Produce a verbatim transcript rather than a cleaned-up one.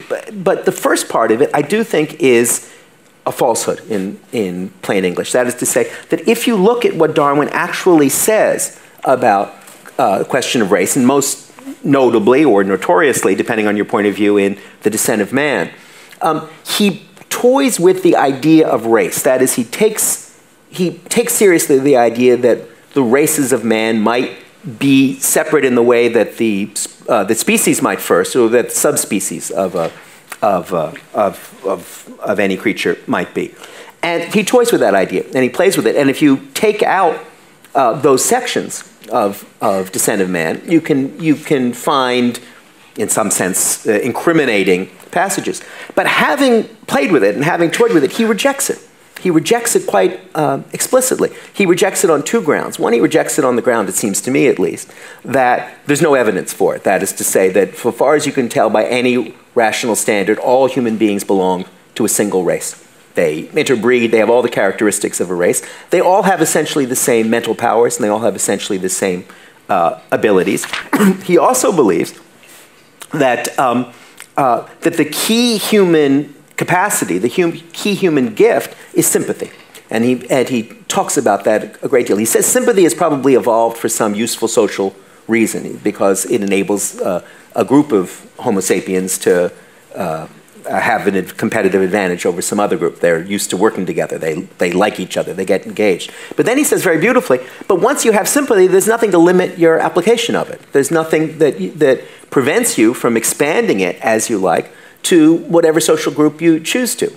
but, but the first part of it, I do think, is a falsehood in, in plain English. That is to say that if you look at what Darwin actually says about uh, the question of race, and most notably or notoriously, depending on your point of view, in The Descent of Man, um, he toys with the idea of race. That is, he takes, he takes seriously the idea that the races of man might be separate in the way that the, uh, the species might first, or that subspecies of, a, of, uh, of, of, of any creature might be. And he toys with that idea, and he plays with it. And if you take out uh, those sections of, of Descent of Man, you can, you can find, in some sense, uh, incriminating passages. But having played with it and having toyed with it, he rejects it. He rejects it quite uh, explicitly. He rejects it on two grounds. One, he rejects it on the ground, it seems to me at least, that there's no evidence for it. That is to say that, so far as you can tell by any rational standard, all human beings belong to a single race. They interbreed, they have all the characteristics of a race. They all have essentially the same mental powers, and they all have essentially the same uh, abilities. He also believes that, um, uh, that the key human capacity, the hum key human gift, is sympathy. And he, and he talks about that a great deal. He says sympathy has probably evolved for some useful social reason, because it enables uh, a group of Homo sapiens to uh, have a competitive advantage over some other group. They're used to working together. They, they like each other. They get engaged. But then he says very beautifully, but once you have sympathy, there's nothing to limit your application of it. There's nothing that, that prevents you from expanding it as you like to whatever social group you choose to.